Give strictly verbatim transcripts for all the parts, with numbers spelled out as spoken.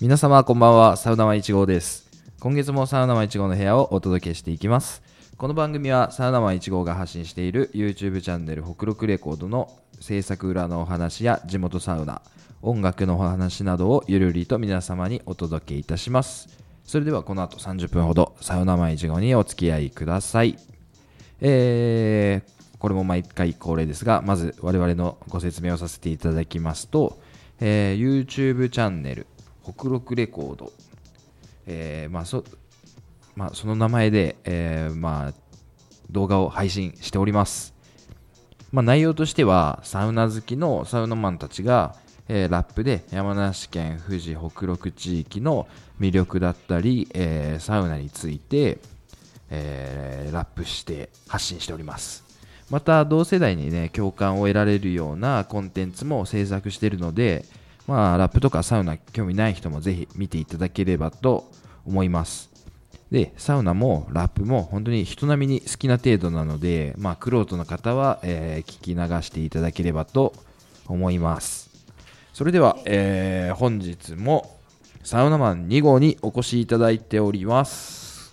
皆様こんばんは、サウナマンいち号です。今月もサウナマンいち号の部屋をお届けしていきます。この番組はサウナマンいち号が発信している YouTube チャンネル北陸レコードの制作裏のお話や地元サウナ、音楽のお話などをゆるりと皆様にお届けいたします。それではこの後さんじゅっぷんほどサウナマンいち号にお付き合いください。えー、これも毎回恒例ですが、まず我々のご説明をさせていただきますと、えー、YouTube チャンネル北陸レコード、えーまあ そ, まあ、その名前で、えーまあ、動画を配信しております。まあ、内容としてはサウナ好きのサウナマンたちが、えー、ラップで山梨県富士北陸地域の魅力だったり、えー、サウナについて、えー、ラップして発信しております。また同世代にね共感を得られるようなコンテンツも制作しているので、まあ、ラップとかサウナ興味ない人もぜひ見ていただければと思います。で、サウナもラップも本当に人並みに好きな程度なので、まあ、玄人の方は、えー、聞き流していただければと思います。それでは、えー、本日もサウナマンに号にお越しいただいております。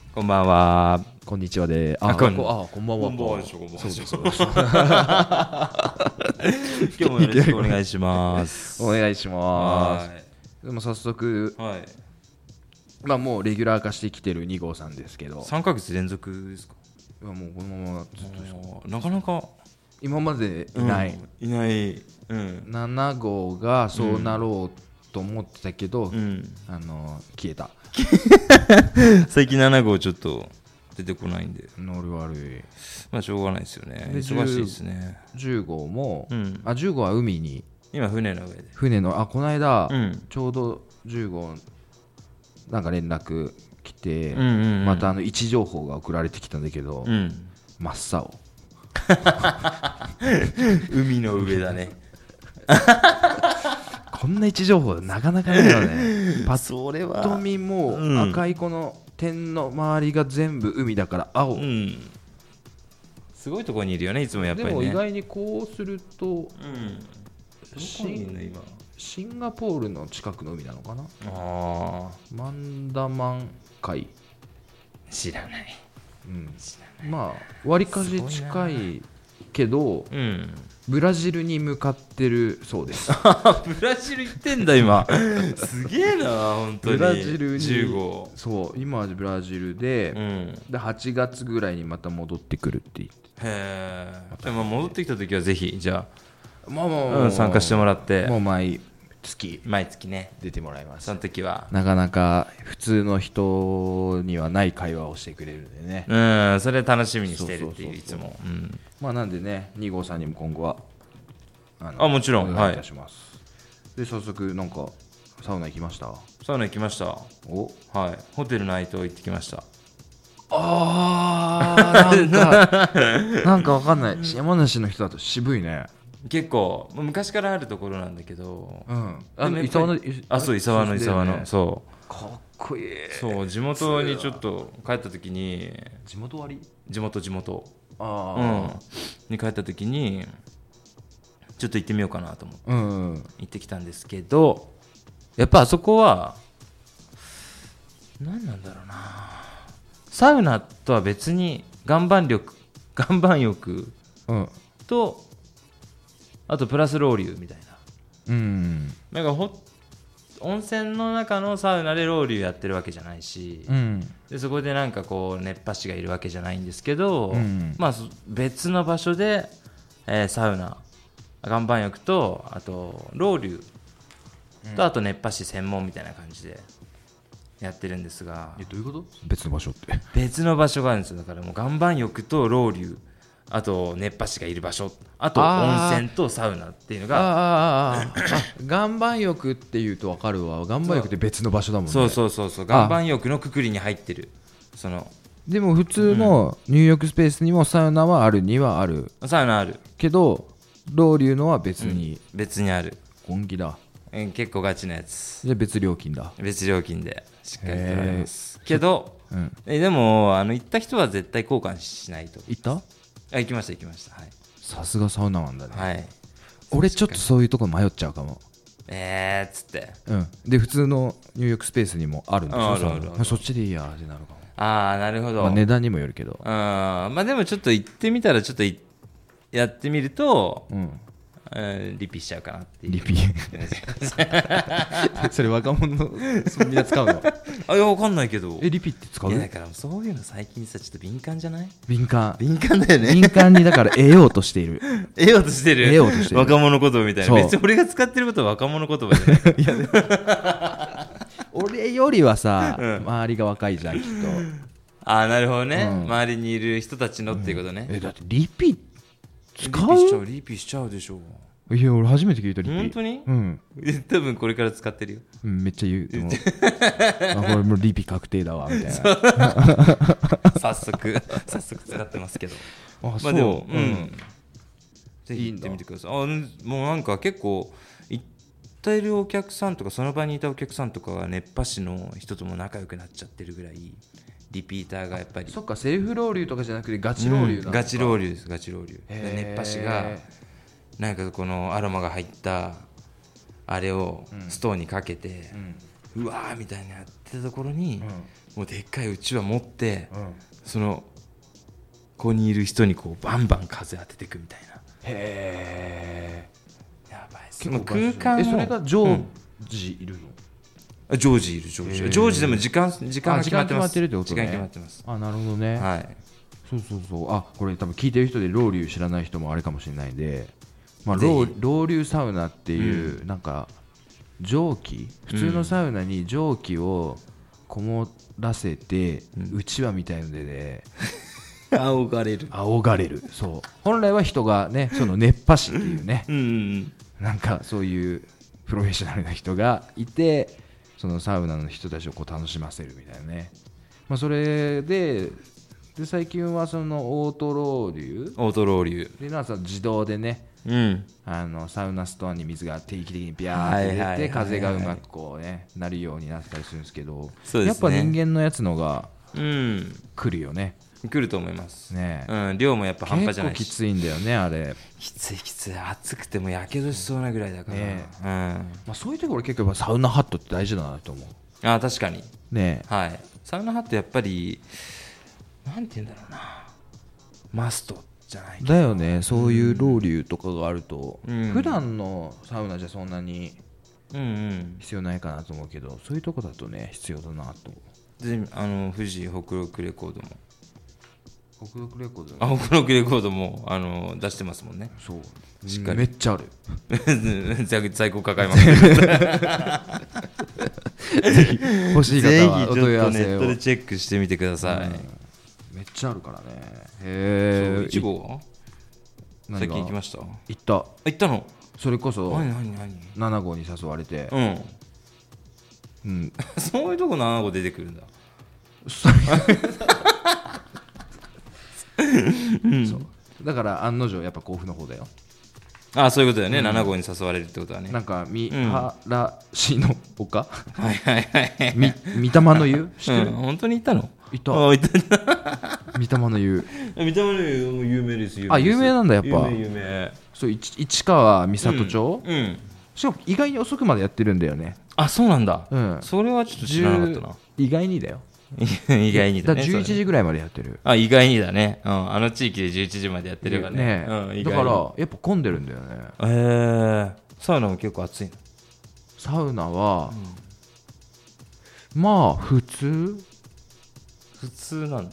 こんばんは。 こんにちはで、あ、 あこんあこんばんは。 こんばんはでしょ、こんばんはでしょ。 そうですそうです今日もよろしくお願いします。 お願いします。でも早速、 はい。 まあもうレギュラー化してきてるに号さんですけど、 さんかげつ連続ですか？ いやもうこのままずっとですか。 なかなか今までいない、 うん、いない、うん、 なな号がそうなろうと思ってたけど、 うん、 あの消えた。 最近なな号ちょっと出てこないんで、 ノリ悪い。 まあしょうがないですよね。 で忙しいですね。 じゅう号も、 うん、 あじゅう号は海に今船の上で、 船のあこの間、 うん、 ちょうどじゅう号なんか連絡来て、 うんうんうん、 またあの位置情報が送られてきたんだけど、 うん、 真っ青。 海の上だね。 こんな位置情報なかなかないよね。パッと見もう赤いこの点の周りが全部海だから青、うん、 すごいところにいるよねいつもやっぱりね。 でも意外にこうすると、うん、 シン今シンガポールの近くの海なのかな。 あマンダマン海知らない、 うん、知らない。まあわりかし近いけど、 うん、 ブラジルに向かってるそうです。 ブラジル行ってんだ今。すげえな本当に。ブラジルにじゅう号。 そう今はブラジルで、うん、ではちがつぐらいにまた戻ってくるって言って。 へえ。まあ戻ってきた時はぜひじゃあ、 まあまあうん、参加してもらって。 もう毎月毎月ね出てもらいます。 その時はなかなか普通の人にはない会話をしてくれるんでね。 うんそれ楽しみにしてるっていういつも。 まあなんでねに号さんにも今後はあのあもちろんお願いいたします。はい、で早速なんかサウナ行きました。 サウナ行きました。 おはいホテルナイト行ってきました。 あーなんかなんかわかんない。山梨の人だと渋いね。 結構昔からあるところなんだけど、 うん、あの伊沢のあそう伊沢の伊沢のそうかっこいい。 そう地元にちょっと帰った時に地元割り地元地元あ、 うん、に帰った時にちょっと行ってみようかなと思って、うん、行ってきたんですけどやっぱあそこは何なんだろうなサウナとは別に岩盤力岩盤浴と、うんあとプラスロウリュみたいな、うん、なんかほ温泉の中のサウナでロウリュやってるわけじゃないし、うん、でそこでなんかこう熱波師がいるわけじゃないんですけど、うん、まあ別の場所で、えー、サウナ岩盤浴とあとロウリュと、うん、あと熱波師専門みたいな感じでやってるんですが。 えどういうこと？別の場所って別の場所があるんですよ。だからもう岩盤浴とロウリュあと熱波師がいる場所あと温泉とサウナっていうのがああ岩盤浴っていうと分かるわ。岩盤浴って別の場所だもんね。 そうそうそうそう岩盤浴のくくりに入ってる。そのでも普通の入浴スペースにもサウナはあるにはある、 うん、サウナあるけどロウリュのは別に、 うん、別にある本気だ、 うん、結構ガチなやつで別料金だ。 別料金でしっかり取られますけど、うん、えでもあの行った人は絶対交換しないと。 行ったあ行きました行きました。はいさすがサウナマンだね。 はい俺ちょっとそういうとこ迷っちゃうかも。 えーっつって、 うん、で普通の入浴スペースにもあるんでしょ。 あるあるある。 そっちでいいやってなるかも。 ああなるほど、 まあ、値段にもよるけど、 あまあでもちょっと行ってみたらちょっとやってみると、うんうん、リピしちゃうかなっていう。 リピそれ若者のみんな使うの？ あ、いや分かんないけど。 えリピって使う？ いやだからそういうの最近さちょっと敏感じゃない？ 敏感敏感だよね。 敏感にだから得ようとしている得ようとしてる得ようとしてる若者言葉みたいな。別に俺が使ってることは若者言葉じゃないいや、ね、 俺よりはさ、うん、周りが若いじゃんきっと。 ああなるほどね、うん、周りにいる人たちのっていうことね、 うん、えだってリピ使う？ リピしちゃうリピしちゃうでしょ。 いや俺初めて聞いたリピ。 本当に？ うん。 多分これから使ってるよ。 うん、めっちゃ言う。でもあこれもうリピ確定だわみたいな。 早速早速使ってますけど。 あ、 まあでも、うん。ぜひ行ってみてください。あ、もうなんか結構行っているお客さんとかその場にいたお客さんとかは熱波師の人とも仲良くなっちゃってるぐらい。リピーターがやっぱり。 そっか、セルフロウリュとかじゃなくてガチロウリュなんだ、 うん、ガチロウリュですガチロウリュ。熱波師がなんかこのアロマが入ったあれをストーンにかけて、うん、うわーみたいなやってたところに、うん、もうでっかいうちわ持って、うん、そのここにいる人にこうバンバン風当てていくみたいな。 へーやばいっす。空間をえそれが常時いるの？ うん、常時いる常時常時でも時間時間が決まってます。 時間決まってるってことね。 時間決まってます。 あなるほどね。 はい。 そうそうそう。あこれ多分聞いてる人でロウリュ知らない人もあれかもしれないんで。まあ、ロウリュサウナっていう、うん、なんか蒸気普通のサウナに蒸気をこもらせて、うん、うちわみたいのでね仰がれる仰がれる。そう本来は人がねその熱波師っていうねうん、 なんかそういうプロフェッショナルな人がいてそのサウナの人たちをこう楽しませるみたいなね、まあ、それでで最近はそのオートロウリュオートロウリュっていうのはその自動でねうん、あのサウナストアに水が定期的にビャーって出て風がうまくこうねなるようになったりするんですけど、 そうですね、 やっぱ人間のやつのが来るよね、 うん、来ると思いますね、 うん、量もやっぱ半端じゃないし結構きついんだよねあれ。 きついきつい暑くてもやけどしそうなぐらいだから、ねうんまあ、そういうところ結構サウナハットって大事だなと思う。 あ確かにね、 はい、サウナハットやっぱりなんて言うんだろうなマストじゃないだよね。そういうロウリュとかがあると、うん、普段のサウナじゃそんなに必要ないかなと思うけど、うんうん、そういうとこだとね必要だなと。 であの富士北陸レコードも北陸レコード、ね、 あ北陸レコードもあの出してますもんね。 そうしっかりめっちゃある在庫抱えますぜひ欲しい方はお問い合わせをネットでチェックしてみてください、うんめっちゃあるからね。へえ。 いち号は最近行きました？ 行った行ったの？ それこそ何何何なな号に誘われてうん、 うん、 そういうとこなな号出てくるんだうん、そうだから案の定やっぱ甲府の方だよ。 ああそういうことだよね、うん、なな号に誘われるってことはね。 なんか見晴しの丘、 うん、はいはいはいみ見玉の湯知ってる、 うん、本当に行ったの？ 行った。三玉の湯。 三玉の湯も有名ですよ。 あ有名なんだやっぱ。 有名有名。 そう市川三郷町、 うんうん、 しかも意外に遅くまでやってるんだよね。 あそうなんだ、 うん、 それはちょっと知らなかったな。 意外にだよ意外にだね。 だじゅういちじぐらいまでやってる。 あ意外にだね、うん、あの地域でじゅういちじまでやってれば ね, ね、うん、意外にだからやっぱ混んでるんだよね。 えー、サウナも結構暑いの？ サウナは、うん、まあ普通普通なんだ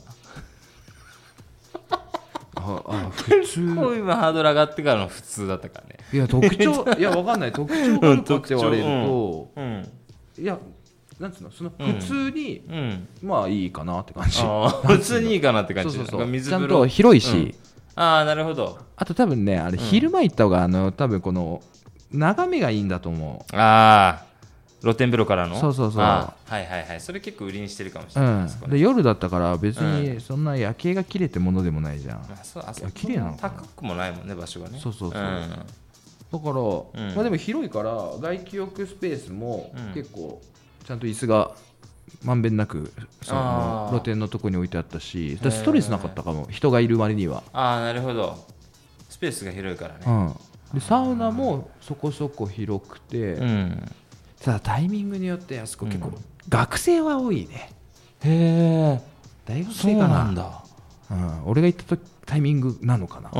ああ普通こう今ハードル上がってからの普通だったからね。 いや特徴いやわかんない特徴があるかって言われると、 うんうん、 いやなんつうのその普通に、うん、まあいいかなって感じ。 普通にいいかなって感じ。 そうそうそう、 水ちゃんと広いし、うん、 ああなるほど。 あと多分ねあれ昼間行った方があの多分この眺めがいいんだと思う。ああ露天風呂からの。 そうそうそう。 はいはいはい。それ結構売りにしてるかもしれないです、 うん、で夜だったから別にそんな夜景が綺麗ってものでもないじゃん、うん、 まあ、そうあそこ綺麗なのかな。 高くもないもんね場所がね。 そうそうそう、 うん、 だから、うんまあ、でも広いから外気浴スペースも結構ちゃんと椅子がまんべんなくその露天のとこに置いてあったし、ストレスなかったかも人がいる割には。 ああなるほど。スペースが広いからね、 うん、 でサウナもそこそこ広くて、うん、ただタイミングによってあそこ結構、うん、学生は多いね。 へえ、 大学生かな。そうなんだ、うん、俺が行ったタイミングなのかな。 うん、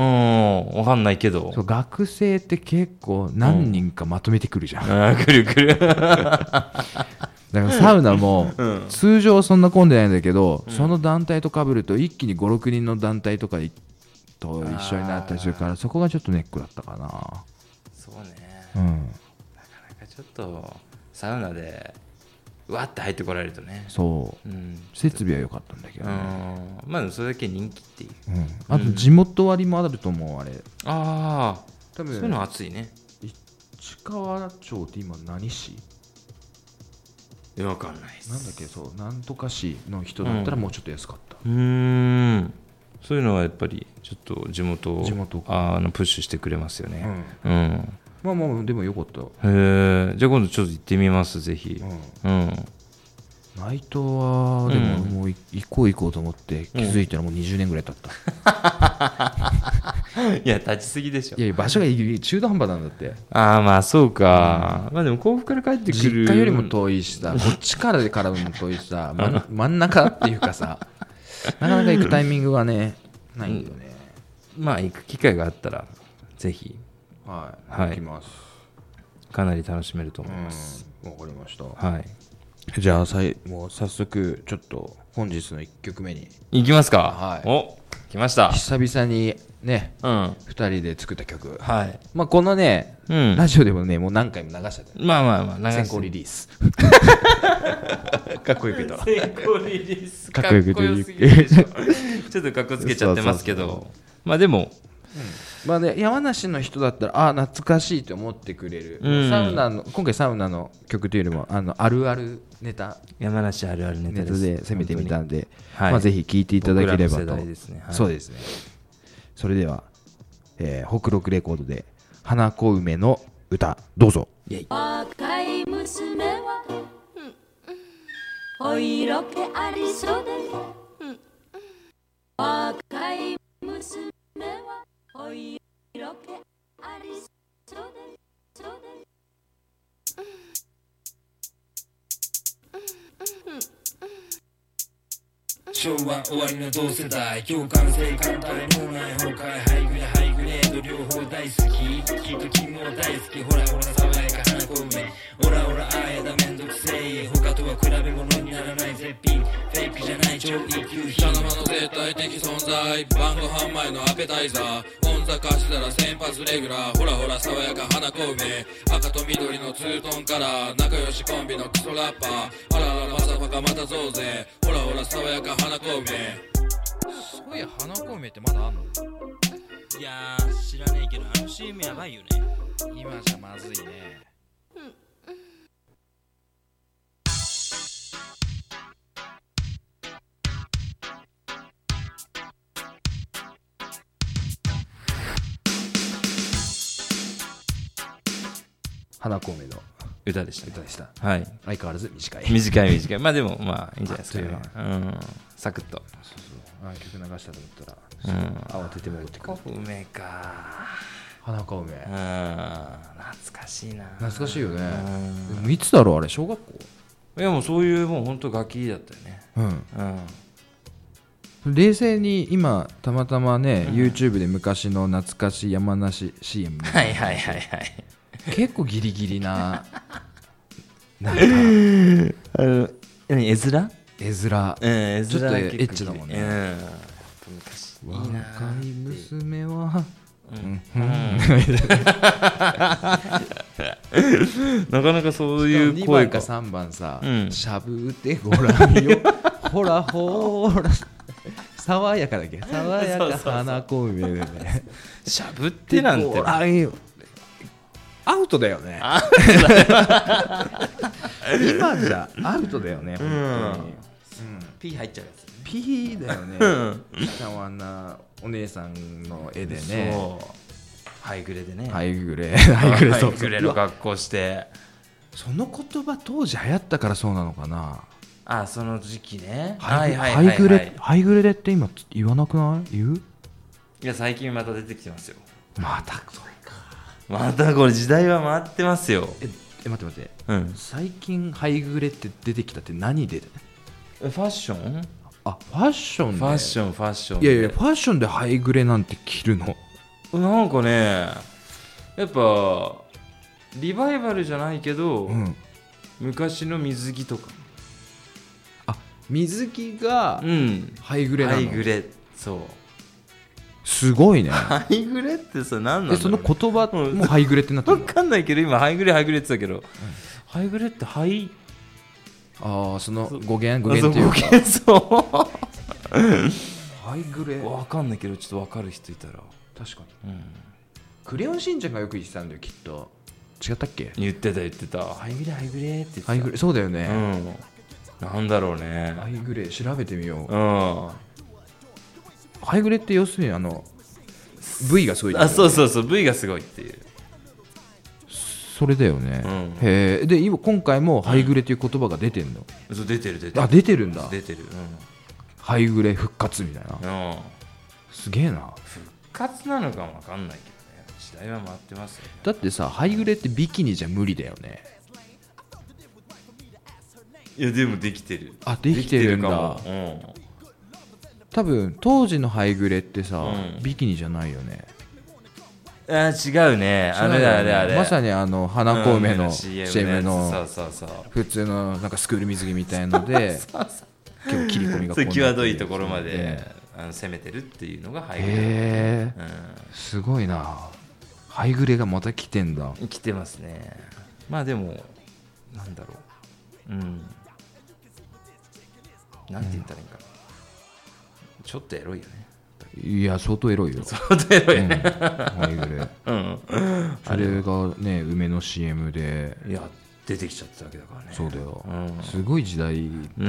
分かんないけど、 そう学生って結構何人かまとめてくるじゃん、 うん、来る来るだからサウナも通常そんな混んでないんだけど、うん、その団体と被ると一気にご、ろくにんの団体とかと一緒になったりするから、そこがちょっとネックだったかな。 そうね、 うん、なかなかちょっとサウナでうわって入ってこられるとね。 そう、うん、設備は良かったんだけどね。 うん、まあそれだけ人気っていう、 うん、あと地元割もあると思う、あれ。 ああ、多分そういうの熱いね。 市川町って今何市？ え、わかんないです。 なんだっけ、そうなんとか市の人だったらもうちょっと安かった。 うん、うーん、そういうのはやっぱりちょっと地元を地元あのプッシュしてくれますよね。うん、うん、 まあまあでもよかった。 へえ、じゃあ今度ちょっと行ってみます、ぜひ。うん、うん、 内藤はでももう行こう行こうと思って気づいたらもうにじゅうねんぐらい経った、 うん、いや立ちすぎでしょ。 いや場所が中途半端なんだって。 ああ、まあそうか、うん、まあでも甲府から帰ってくる実家よりも遠いしさ、こっちからでからも遠いしさ、ま、真ん中っていうかさなかなか行くタイミングがねないんだよね、 うん、まあ行く機会があったらぜひ、 はい、はい、行きます。 かなり楽しめると思います。 わ、うん、かりました。 はい、 じゃあさいもう早速ちょっと本日のいっきょくめに行きますか。 はい、 お、来ました。 久々にね、うん、ふたりで作った曲、 はい、 まあ、このね、うん、ラジオでもねもう何回も流しちゃった、 まあまあまあ先行リリースかっこよく言った先行リリースかっこよく言ってちょっとかっこつけちゃってますけど、そうそうそう、まあでも、 うん、まあね、山梨の人だったらああ懐かしいと思ってくれる、うん、サウナの今回サウナの曲というよりもあのあるあるネタ、 山梨あるあるネタですで攻めてみたんで、はい、まあ、ぜひ聴いていただければと、 ですね、はい、 そうですね。それでは、えー、北陸レコードで花子梅の歌どうぞ。 若い娘は、うん、お色気ありそうで、うん、若い娘はお色気ありそうで、そうで、うんうんうん、 昭和終わりの同世代、共感性感帯もない崩壊、ハイグレハイグレード両方大好き、きっと君も大好き、ほらほら爽やか花子梅、オラオラあやだめんどくせえ、他とは比べ物にならない絶品、フェイクじゃない超一級品、茶の間の絶対的存在、晩ご飯前のアペタイザー、オンザカしたら先発レギュラー、ほらほら爽やか花子梅、赤と緑のツートンカラー、仲良しコンビのクソラッパー、あらあらまさファかまた増税、ほらほら爽やか花子梅。 そういや花子梅ってまだあんの？ いやー知らねえけどあの シーエム やばいよね。 今じゃまずいね。 花子梅の歌でした、ね、 歌でした。 はい。 相変わらず短い。 短い短い。まあでもまあいいんじゃないですか。うん。サクッと。 そうそう。あ、曲流したと思ったら、うん、慌てて戻ってくる。 花子梅か。 花子梅。うん。 懐かしいな。 懐かしいよね。でもいつだろうあれ、小学校？ いやもうそういうもう本当ガキだったよね。うん。 うん。冷静に今たまたまね、うん、YouTube で昔の懐かしい山梨 シーエム。 はいはいはいはい。 結構ギリギリな。なんかあの何絵面？ 絵面、 うん、絵面ちょっとエッチだもんね。 うん、昔いいな。 若い娘は、うんうん、 なかなかそういう声が。にばんかさんばんさ、うん、しゃぶってごらんよ。ほらほら。爽やかだっけ？爽やか花子梅でね。 しゃぶってなんて。 あいよ。アウトだよね。今じゃアウトだよね。本当に。うん。 P 入っちゃうやつ。 P だよね。たわなお姉さんの絵でね。そう。 ハイグレでね。 ハイグレ。ハイグレそう。ハイグレの格好して。 その言葉当時流行ったからそうなのかな。 あ、その時期ね。 ハイグレ、ハイグレでって今言わなくない？言う？ いや最近また出てきてますよ。 またそれか。 またこれ時代は回ってますよ。 ええ待って待って、 うん、 最近ハイグレって出てきたって何で？ ファッション？ あ、ファッションで。 ファッションファッション。 いやいや、ファッションでハイグレなんて着るの？ なんかね、やっぱリバイバルじゃないけど、うん、昔の水着とか。 あ、水着がハイグレなの？ ハイグレ、そう。 すごいね。 ハイグレってさ、何なの？ その言葉もハイグレってなってるの？ 分かんないけど、今ハイグレハイグレって言ってたけど、うん、ハイグレってハイ、 ああ、その語源語源っていうか、 語源、そうハイグレ分かんないけど、ちょっと分かる人いたら。 確かに、うん、クレヨンしんちゃんがよく言ってたんだよ、きっと。違ったっけ？ 言ってた言ってた。ハイグレハイグレって言ってた。 ハイグレ、そうだよね、 うん、なんだろうね。 ハイグレ調べてみよう。 うん、 ハイグレって要するにあの V がすごい、ね、 あ、そうそうそう、 V がすごいっていう、 それだよね、うん、へえ。で今今回もハイグレっていう言葉が出てんの？ うん、そう、出てる出てる。 あ、出てるんだ。 出てる、うん、 ハイグレ復活みたいな、うん、すげえな。 復活なのかも分かんないけどね、時代は回ってますよ、ね、 だってさ、ハイグレってビキニじゃ無理だよね。 いやでもできてる。 あ、できてるんだ。うん、多分当時のハイグレってさ、うん、ビキニじゃないよね。 あ、違うね。あれあれあれ、 まさにあの花子梅の シーエム の普通のなんかスクール水着みたいので結構切り込みがこう際どいところまであの攻めてるっていうのがハイグレ。 へー、うん、すごいな。ハイグレがまた来てんだ。 来てますね。まあでもなんだろう、うん、なんて言ったらいいかな、うん、ちょっとエロいよね。 いや、相当エロいよ。 相当エロいね、うん、 ハイグレ、うん、それがね、梅の シーエム で、 いや出てきちゃったわけだからね。 そうだよ、 うん、 すごい時代だよね、 うん、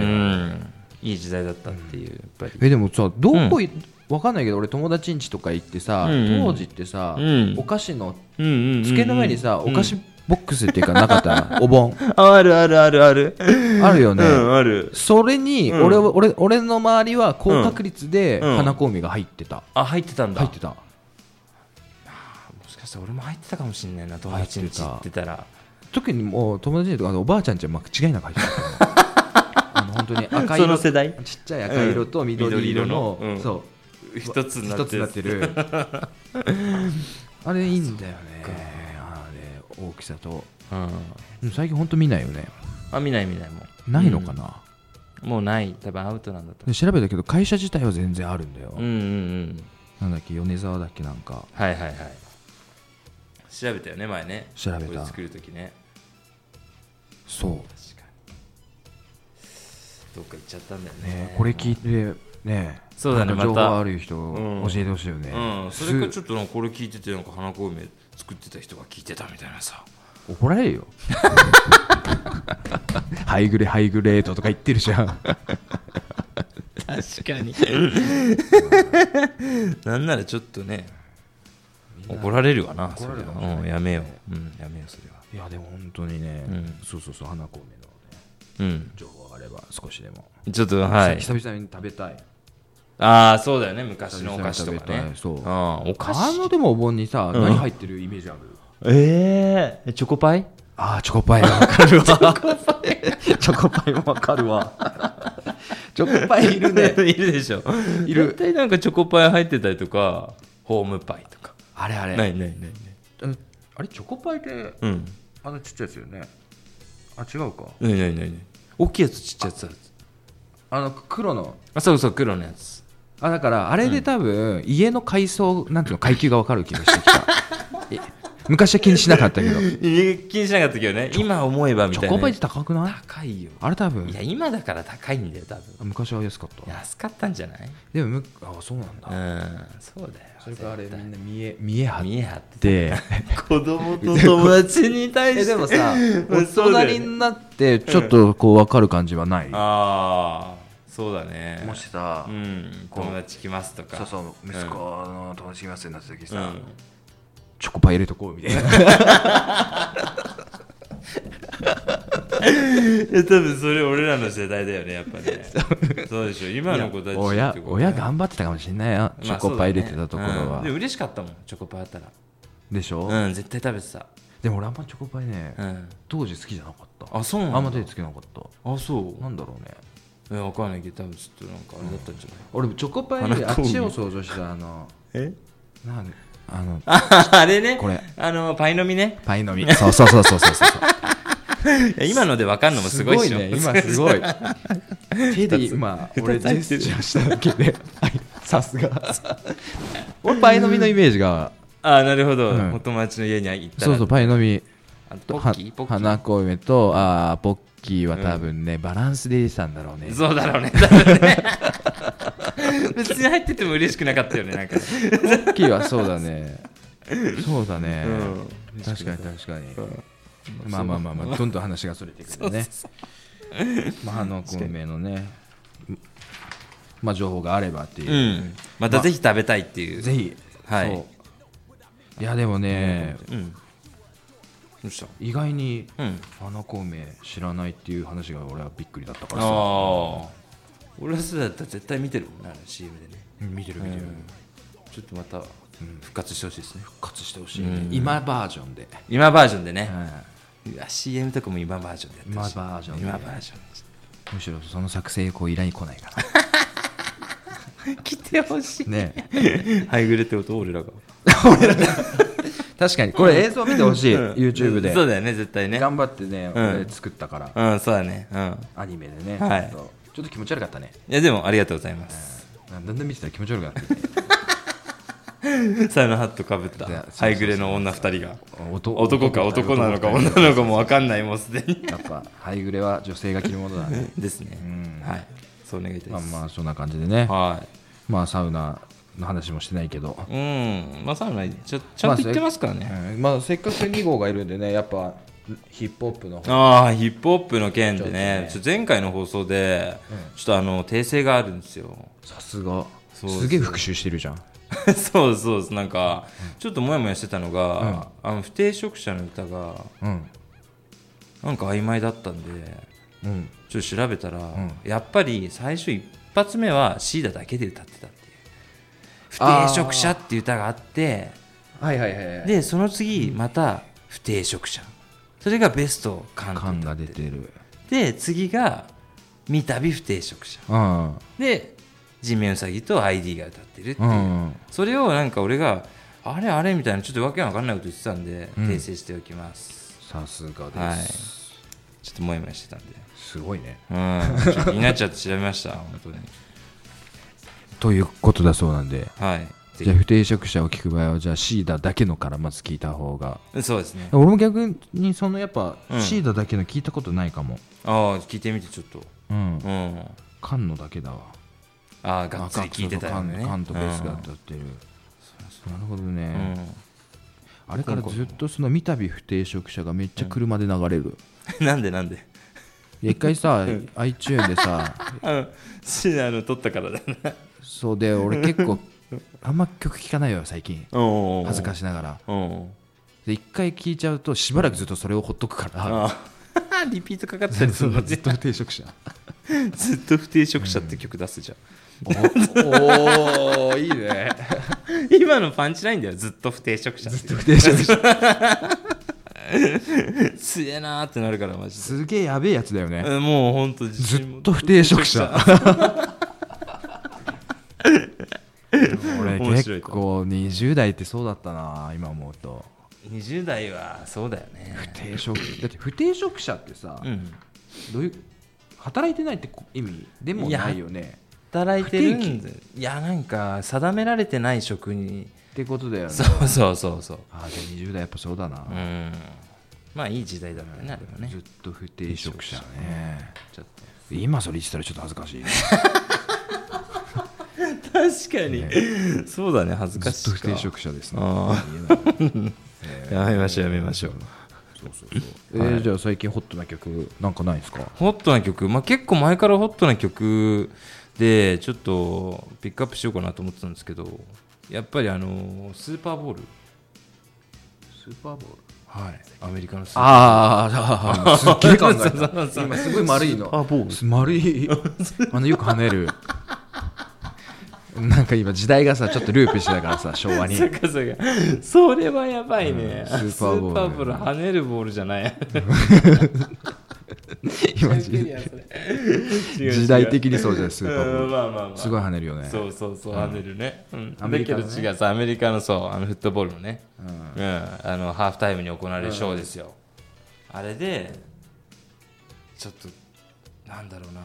いい時代だったっていう、うん、やっぱり。 えでもさ、どこ、うん、わかんないけど、俺友達ん家とか行ってさ、うん、当時ってさ、うん、お菓子の机の上にさ、お菓子ボックスっていうかなかったお盆。 あるあるあるあるあるよね、 うん、ある。 それに、うん、俺, 俺, 俺の周りは高確率で花香梅が入ってた、うん、 あ、入ってたんだ。 入ってた。もしかしたら俺も入ってたかもしれないな、友達ん家行ってたら。 特にもう友達とかおばあちゃんちは間違いなく入ってたあの本当に赤色、 その世代、 ちっちゃい赤色と緑色の、うん、緑色の、 うん、そう一つになってる, ってるあれいいんだよね、大きさと、うん、最近ほんと見ないよね。 あ、見ない見ないもうないのかな、 うん、もうない、多分アウトなんだと思う。 調べたけど会社自体は全然あるんだよ。 うんうんうん。 なんだっけ、米沢だっけ、なんか。 はいはいはい。調べたよね前ね。 調べた。 これ作るときね。 そう。 確かに。どっか行っちゃったんだよね。 ね、これ聞いてね。 そうだね、また情報ある人、うん、教えてほしいよね。 うん、それかちょっとなんかこれ聞いてて、なんか花香梅作ってた人が聞いてたみたいなさ、 怒られるよハイグレハイグレートとか言ってるじゃん確かになんならちょっとね怒られるわな。それは、うん、やめよう、うん、やめようそれは。 いやでも本当にね、うん、そうそうそう、花香梅の、ね、うん、情報があれば少しでもちょっと、はい、 久々に食べたい。 ああ、そうだよね、昔のお菓子とかね。 そう、 あお菓子、 あのでもお盆にさ、うん、何入ってるイメージある？ えー、チョコパイ？ ああ、チョコパイわかるわチョコパイチョコパイもわかるわチョコパイいるねいるでしょ。いる。絶対なんかチョコパイ入ってたりとか、ホームパイとか。 あれあれ、 ないないないない。 あれチョコパイって、うん、あのちっちゃいやつよね。あ、違うか。 ないないないない。大きいやつちっちゃいやつある。 あの黒の、 あ、そうそう、黒のやつ。 あ、だからあれで多分、うん、家の階層なんていうの階級が分かる気がしてきた昔は気にしなかったけど気にしなかったけどね、今思えばみたいな。 チョコパイって高くない？ 高いよあれ多分。 いや今だから高いんだよ多分。 昔は安かった。 安かったんじゃない？ でもあ、そうなんだ。 うん、そうだよ。 それからあれみんな見え見え張って見え張って子供と友達に対してでもさ大人になってちょっとこう分かる感じはない？ ああ、そうだね。 もしさ、 うん、友達来ますとか、 そうそう、息子の友達来ますってなった時さ、うん、チョコパイ入れとこうみたいな。いや多分それ俺らの世代だよねやっぱね。そうでしょ、今の子たちって、ね、 親親頑張ってたかもしれないよ、チョコパイ入れてたところは。 うん、で嬉しかったもんチョコパイあったら。 でしょ。 うん絶対食べてた。 でも俺あんまチョコパイね、 うん、 当時好きじゃなかった。 あそうなんだ。 あんま手つけなかった。 あそうなんだろうね。 え分かんないけど多分ちょっとなんかあれだったんじゃない、 うん、俺チョコパイであっちを想像したあのえなんあのあれねこれあのパイの実ね。 パイの実そうそうそうそうそうそういや今ので分かんのもすごいっしょ。 すごいね今すごい手で今俺ジェスチャーしただけでさすが俺パイの実のイメージがあなるほど、うん、お友達の家に行ったらそうそうパイの実ポッキーポッキー花小梅とあポッキーは多分ね、うん、バランスで入れてたんだろうね。 そうだろうね多分ね別に入ってても嬉しくなかったよねなんかねポッキーはそうだねそうだね、うん、確かに確かに、うん、まあまあまあまあどんどん話がそれてくるねまあ花小梅のねまあ情報があればっていう、 うん、またぜひ食べたいっていう、まあ、 ぜひはい。いやでもね、うん、どうした意外に花小梅知らないっていう話が俺はびっくりだったからさ。あ俺はそうだったら絶対見てるもんな シーエム でね、 うん、見てる見てる、うん、 ちょっとまた、うん、復活してほしいですね。 復活してほしい、ねうん、今バージョンで今バージョンでね、うん、いや シーエム とかも今バージョンでやってほしい。 今バージョンで今バージョンでむしろその作成こう依頼来ないかな来てほしいねはいぐれってこと俺らが俺らが確かにこれ映像見てほしい、うん、YouTube で。 そうだよね絶対ね頑張ってね、うん、俺作ったから。 うんそうだね、うん、 アニメでね、 はい、 ちょっと気持ち悪かったね。 いやでもありがとうございます、 うん、だんだん見てたら気持ち悪くなってねサウナハットかぶったハイグレの女ふたりが男か男なのか女なのかも分かんないもうすでにやっぱハイグレは女性が着るものだねですね、うん、はいそうお願いいたします。 まあまあそんな感じでね、 はい、 まあサウナの話もしてないけど、 うん、まあサウナちゃ、ちゃんと言ってますからね。 まあ、うんまあ、せっかくに号がいるんでね、やっぱヒップホップのああヒップホップの件でね、ちょっと前回の放送で、うん、ちょっとあの訂正があるんですよ。 さすがすげえ復習してるじゃんそうそうなんか、うん、ちょっとモヤモヤしてたのが、うん、あの不定職者の歌が、うん、なんか曖昧だったんで、うん、ちょっと調べたら、うん、やっぱり最初一発目はシーダだけで歌ってたっていう不定職者っていう歌があってはいはいはい、はい、 でその次また不定職者それがベストカンが出てるで次が三度不定職者、うん、で地面うさぎと アイディー が歌ってるっていう、うん、それをなんか俺があれあれみたいなちょっとわけわかんないこと言ってたんで、うん、訂正しておきます。 さすがです、 はい、ちょっともやもやしてたんですごいね、 うん、ちょっと気になっちゃって調べました本当にということだそうなんで、 はい、 じゃあ不定職者を聞く場合はじゃあシーダだけのからまず聞いた方が。 そうですね。 俺も逆にそのやっぱシーダだけの聞いたことないかも、 うん、ああ聞いてみてちょっとうん、うん、 カンのだけだわ。 ああがっつり聞いてたよね。 カンとベースが歌ってる、うん、なるほどね、うん、あれからずっとその三度不定職者がめっちゃ車で流れる、 うん、なんでなんで一回さ iTunes でさうんシーダの撮ったからだよな。 そうで俺結構あんま曲聴かないよ最近恥ずかしながらで一回聴いちゃうとしばらくずっとそれをほっとくからリピートかかってたりするのずっと不定職者ずっと不定職者って曲出すじゃん、 うん、おおいいね今のパンチラインだよずっと不定職者ずっと不定職者すげえなーってなるからマジですげえやべえやつだよね。 もうほんとずっと不定職者俺結構にじゅう代ってそうだったな今思うと。 にじゅう代はそうだよね。 不定職だって不定職者ってさ、うん、どういう働いてないって意味でもないよね。 働いてるんでいやなんか定められてない職にってことだよね。 そうそうそうそう。 ああじゃあにじゅう代やっぱそうだな。うんまあいい時代だったねあれはね。 ずっと不定職者ね。ちょっと今それ言ってたらちょっと恥ずかしい、ね。 確かに、ね、そうだね恥ずかしいか。 ずっと不定職者ですね。 えー、やめましょうやめましょう。 そうそうそうえーはい、じゃあ最近ホットな曲なんかないですか？ ホットな曲、まあ、結構前からホットな曲でちょっとピックアップしようかなと思ってたんですけどやっぱりあのスーパーボールスーパーボールはいアメリカのスーパーボールああすっげえ考えた今すごい丸いのスーパーボール丸いあのよく跳ねるなんか今時代がさちょっとループしてたからさ昭和にそっかそっかそれはやばいね、 うん、スーパーボール、 スーパーボール跳ねるボールじゃない今時代的にそうじゃないスーパーボール、 うん、まあまあまあすごい跳ねるよね。 そうそうそう、跳ねるね、うん、 アメリカのねだけど違うさアメリカのそうあのフットボールのね、 うんうん、あのハーフタイムに行われるショーですよ、うん、あれでちょっとなんだろうな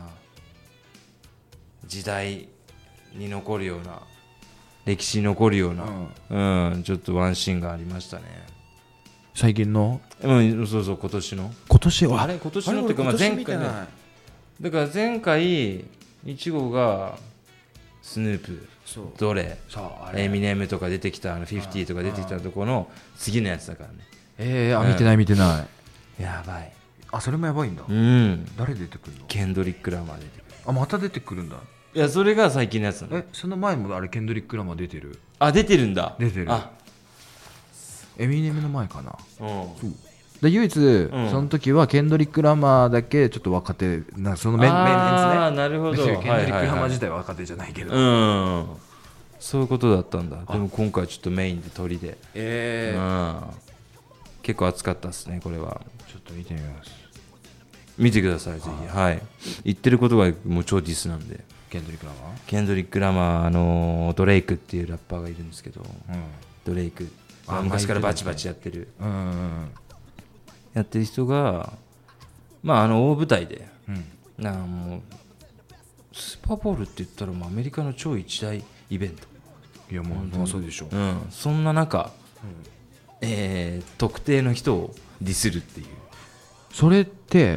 時代に残るような歴史に残るような、うんうん、ちょっとワンシーンがありましたね。 最近のうん、そうそう今年の今年はあれ今年のっていうか、まあ、前回ねだから前回いち号がスヌープドレエミネムとか出てきたあのフィフティとか出てきたところの次のやつだからね。 えー、あ見てない見てない、 やばい。 あそれもやばいんだ。 うん、 誰出てくるの？ ケンドリック・ラマー出てくる。 あまた出てくるんだ。 いやそれが最近のやつなの。 えその前もあれケンドリック・ラマー出てる？ あ出てるんだ。 出てる。 あエミネムの前かな。 うん、 で唯一、うん、その時はケンドリック・ラマーだけちょっと若手なそのメンメンツね。 ああなるほど。ケンドリック・ラマー自体は若手じゃないけど、 はいはいはい、うんそういうことだったんだ。でも今回ちょっとメインで鳥で、 えーうん、結構熱かったですねこれは。 ちょっと見てみます。 見てくださいぜひ。はい、言ってることがもう超ディスなんで。 ケンドリック・ラマーケンドリック・ラマー、あのー、ドレイクっていうラッパーがいるんですけど、うん、ドレイクあ昔からバチバチやってる、うんうんうん、やってる人が、まあ、あの大舞台で、うん、なもうスーパーボールって言ったらもうアメリカの超一大イベント。 いやもう、まあ、そうでしょう、 うん、そんな中、うんえー、特定の人をディスるっていう。 それって、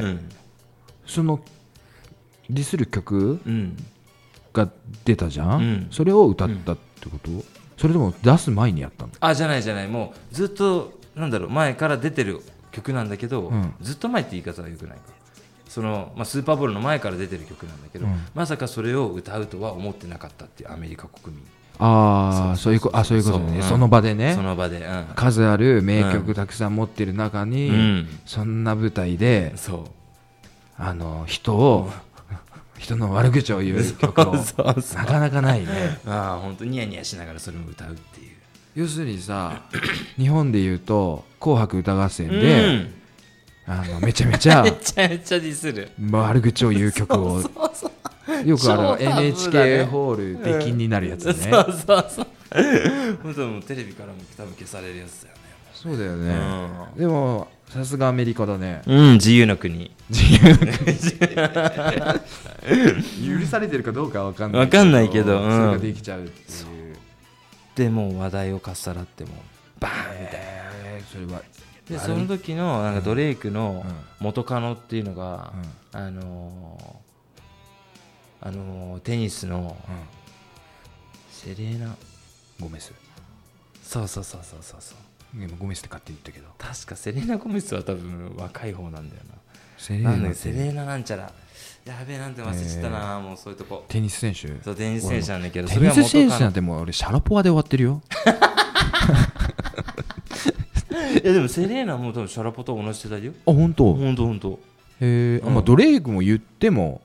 うん、 そのディスる曲、 うんが出たじゃん、うん、それを歌ったってこと、うん、それとも出す前にやったの？ あじゃないじゃないもうずっとなんだろう前から出てる曲なんだけど、うん、ずっと前って言い方はよくないかその、まあ、スーパーボールの前から出てる曲なんだけど、うん、まさかそれを歌うとは思ってなかったっていうアメリカ国民。 ああそういうことね。その場でねその場で、うん、 数ある名曲たくさん持ってる中に、うん、そんな舞台でそうあの人を人の悪口を言う曲をそうそうなかなかないね。 ああ本当ニヤニヤしながらそれも歌うっていう。 要するにさ日本でいうと紅白歌合戦で、うん、あのめちゃめちゃめちゃめちゃディスる悪口を言う曲をそうそうそうよくある エヌエイチケー ホール出禁になるやつね、うん、 そうそうそう本当もうテレビからも多分消されるやつだよね。 そうだよね、うん、でもさすがアメリカだね。 うん自由の国自由の国許されてるかどうかは分かんない分かんないけど、うん、 それができちゃうっていう。 でもう話題をかっさらってもバーンみたいな、 えー、それはでその時のなんかドレイクの元カノっていうのが、うん、あのー、あのー、テニスの、うん、セレーナ・ゴメス。 そうそうそうそうそうそう今ゴメスって勝手に言ったけど確かセレーナ・ゴメスは多分若い方なんだよな。 セレーナなんだセレーナなんちゃらやべえなんて忘れちゃったな、えー、もうそういうとこテニス選手。 そうテニス選手なんだけどテニス選手なんてもう俺シャラポワで終わってるよいやでもセレーナはもう多分シャラポと同じ世代だよ。 あ本当本当本当。 へえ、うん、まあドレイクも言っても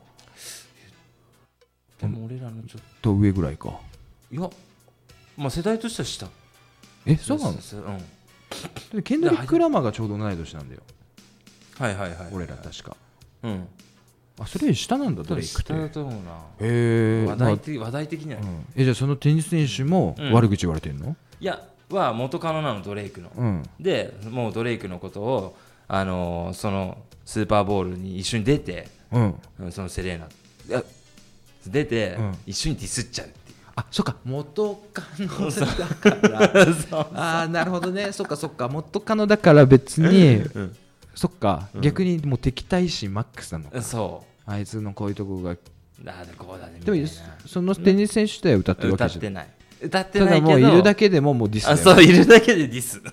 でも俺らのちょっと上ぐらいか。 いやまあ世代としては下。 えそうなの？うん、ケンドリック・ラマーがちょうど同い年なんだよ。 はいはいはい、 俺ら確か。 うん。 あそれより下なんだドレイクって。 下だと思うな。 へえ。 話題的、まあ、話題的には、ねうん。えじゃあそのテニス選手も悪口言われてんの？うん、 いやは元カノなのドレイクの。うん、でもうドレイクのことをあのー、そのスーパーボールに一緒に出て、うん、そのセレーナ出て、うん、一緒にディスっちゃう。 あそっか元カノだからああなるほどね。そっかそっか元カノだから別に、うん、そっか、うん、逆にもう敵対心マックスなのか。 そうあいつのこういうとこがだでこうだねみたいな。でもそのテニス選手では歌ってるわけじゃん。 歌ってない歌ってないけどただもういるだけでももうディスだよ。 あそういるだけでディス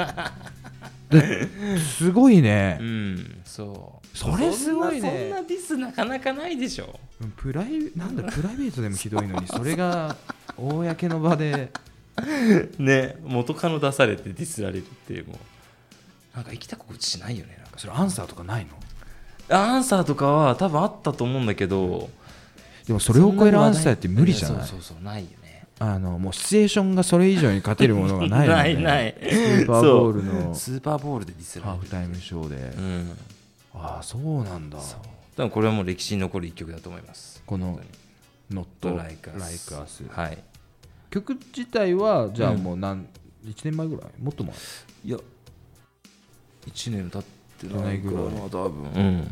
すごいね。 うんそうそれすごいね。 そんなディスなかなかないでしょ。 プライなんだプライベートでもひどいのにそれが公の場でね元カノ出されてディスられるっていうもうなんか生きた心地しないよね。なんかそれアンサーとかないの？アンサーとかは多分あったと思うんだけどでもそれを超えるアンサーって無理じゃない？ そうそうそうないよね。 あのもうシチュエーションがそれ以上に勝てるものがないのでないないスーパーボールのスーパーボールでディスられるハーフタイムショーで、 うん、 ああそうなんだ。 多分これはもう歴史に残る一曲だと思います。 この Not Like Us、 はい、 曲自体はじゃあもう何、うん、いちねんまえぐらいもっと前いやいちねん経ってないぐらいな多分、うん、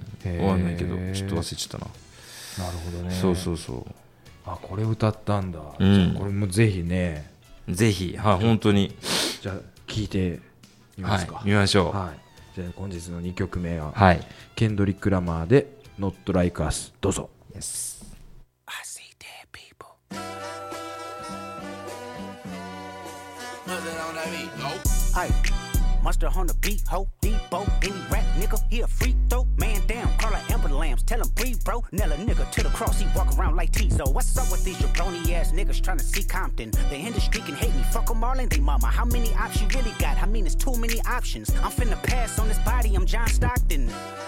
分かんないけどちょっと忘れちゃったな。 なるほどね。 そうそうそう。 あこれ歌ったんだ、 うん、 じゃあこれもぜひねぜひはい本当にじゃあ聴いてみますか。 はい、見ましょう。 はい、じゃあ本日のにきょくめは、 はい、 ケンドリック・ラマーで Not Like Us どうぞ。 Yes。 I see dead people. Hey, mustard on the beat, ho, Debo, any rap nigga, he a freak though. Man down, call her Amber Lambs, tell him breathe, bro. Nail a nigga to the cross, he walk around like Tizo. What's up with these jabroni ass niggas trying to see Compton? The industry can hate me, fuck them all and they mama. How many options you really got? I mean, it's too many options. I'm finna pass on this body, I'm John Stockton.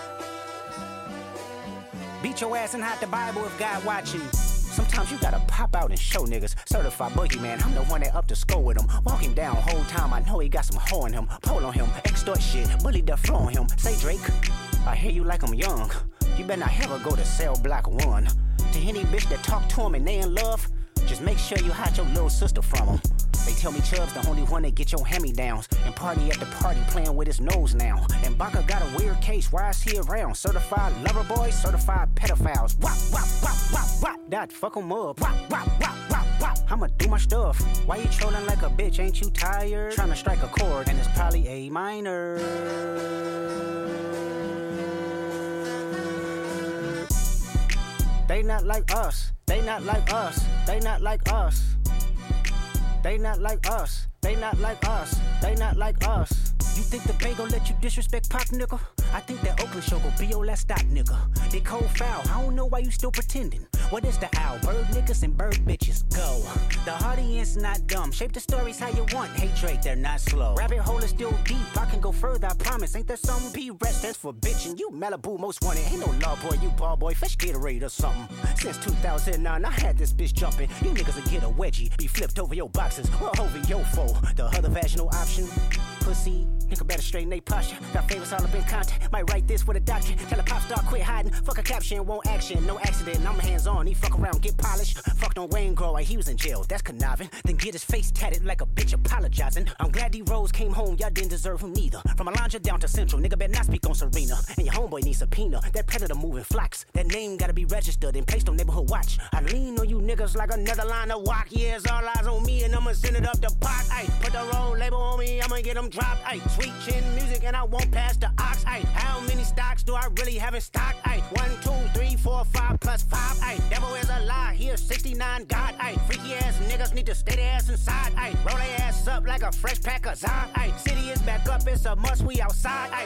Beat your ass and hide the Bible if God watching. Sometimes you gotta pop out and show niggas. Certified boogeyman, I'm the one that up to score with him. Walk him down whole time, I know he got some hoe in him. Pull on him, extort shit, bully the flow on him. Say Drake, I hear you like I'm young. You better not ever go to cell block one. To any bitch that talk to him and they in love, just make sure you hide your little sister from him. They tell me Chubb's the only one that get your hand-me-downs. And party at the party playing with his nose now. And Baka got a weird case, why is he around? Certified lover boys, certified pedophiles. Wop, wop, wop, wop, wop. That fuck him up. Wop, wop, wop, wop, wop. I'ma do my stuff. Why you trolling like a bitch? Ain't you tired? Trying to strike a chord, and it's probably A minor. They not like us. They not like us. They not like us. They not like us, they not like us, they not like us. You think the Bay gon' let you disrespect Pop, nigga? I think that Oakland show gon' be your last stop, nigga. They cold foul, I don't know why you still pretending. What is the owl? Bird niggas and bird bitches, go. The audience not dumb, shape the stories how you want. Hey Drake, they're not slow. Rabbit hole is still deep, I can go further, I promise. Ain't there something? P-Rest stands for bitch and you Malibu most wanted. Ain't no law boy, you ball boy, fresh Gatorade or something. Since two thousand nine, I had this bitch jumping. You niggas will get a wedgie, be flipped over your boxes, or over your foe. The other vaginal option, pussy. Nigga better straighten they posture. Got favorites all up in contact. Might write this with a doctor. Tell a pop star quit hiding. Fuck a caption, won't action. No accident, I'm hands on. He fuck around, get polished. Fucked on Wayne Grower, he was in jail. That's conniving. Then get his face tatted like a bitch apologizing. I'm glad D-Rose came home, y'all didn't deserve him neither. From Alondra down to Central, nigga better not speak on Serena. And your homeboy needs subpoena. That predator moving flocks. That name gotta be registered and placed on neighborhood watch. I lean on you niggas like another line of walk. Yeah, it's all eyes on me and I'ma send it up the pot. Ay, put the roll label on me, I'ma get them dropped. Ay, sweet chin music and I won't pass the ox. Ay, how many stocks do I really have in stock? Ay, one, two, three, four, five plus five. Ay, devil is a lie, here sixty-nine God. Ay, freaky ass niggas need to stay their ass inside. Ay, roll their ass up like a fresh pack of Zod. Ay, city is back up, it's a must, we outside. Ay.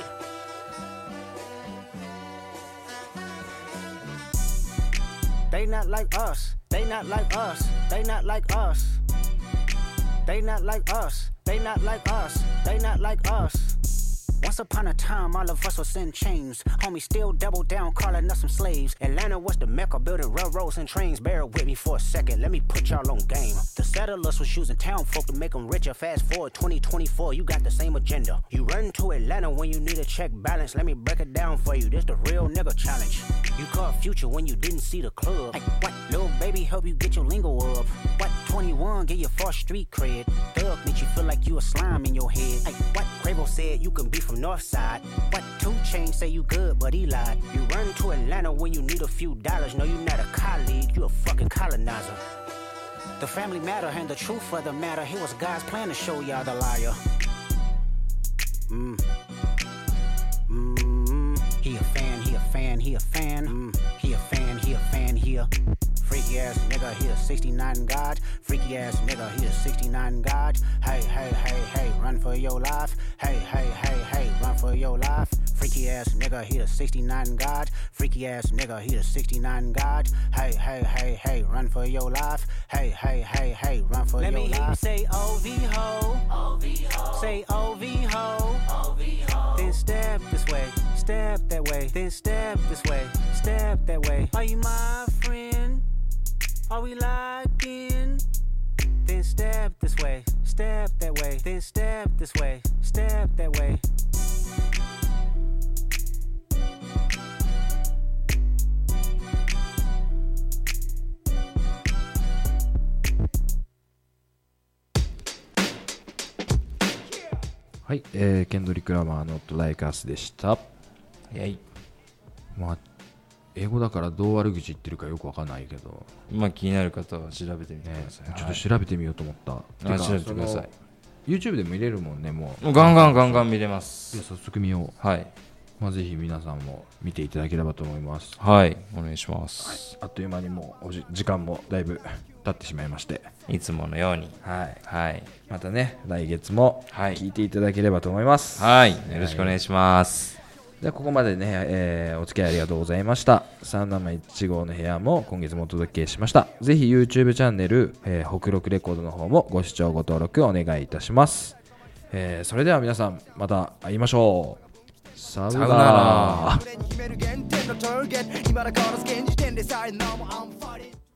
They not like us, they not like us, they not like us. They not like us, they not like us, they not like us. Once upon a time, all of us was in chains. Homie still double down, calling us some slaves. Atlanta was the mecca, building railroads and trains. Bear with me for a second, let me put y'all on game. The settlers was using town folk to make them richer. Fast forward twenty twenty-four, you got the same agenda. You run to Atlanta when you need a check balance. Let me break it down for you, this the real nigga challenge. You caught Future when you didn't see the club. Hey, what? Lil' baby help you get your lingo up. What? twenty-one, get your first street cred. Thug make you feel like you a slime in your head. Hey, what? Quavo said you can be from Northside. What? two Chainz say you good, but he lied. You run to Atlanta when you need a few dollars. No, you not a colleague, you a fucking colonizer. The family matter and the truth of the matter. Here was God's plan to show y'all the liar. Mm. Mm. He a fan, he a fan, he a fan. Mm. He a fan, he a fan, he a freaky ass nigga, he a sixty-nine God. Freaky ass nigga, he a sixty-nine God. Hey, hey, hey, hey, run for your life. Hey, hey, hey, hey, run for your life. Freaky ass nigga, he a sixty-nine God. Freaky ass nigga, he a sixty-nine God. Hey, hey, hey, hey, run for your life. Hey, hey, hey, hey, run for Let your life. Let me hear you say O V ho. O V ho. Say O V ho. O V ho. Then step this way, step that way. Then step this way, step that way. Are you my friend? Are we locked in? kid, step this way, step that way. はい、えー、ケンドリック・ラマーの Not Like Us でした。 いやいまあ英語だからどう悪口言ってるかよくわかんないけど、 まあ気になる方は調べてみてください、 ね、ちょっと調べてみようと思った、 はい、調べてください。 YouTube でも見れるもんね。もうもうガンガンガンガン見れます。 早速見よう。はい、 まあ、ぜひ皆さんも見ていただければと思います。 はい、お願いします、 はい、あっという間にもうおじ時間もだいぶ経ってしまいまして、 いつものように、 はい、 はい、 またね来月も聞いていただければと思います。 はい、よろしくお願いします。 ではここまでね、えー、お付き合いありがとうございました。さんなないちごの部屋も今月もお届けしました。ぜひ YouTube チャンネル、えー、北録レコードの方もご視聴ご登録お願いいたします。えー、それでは皆さんまた会いましょう。さよなら。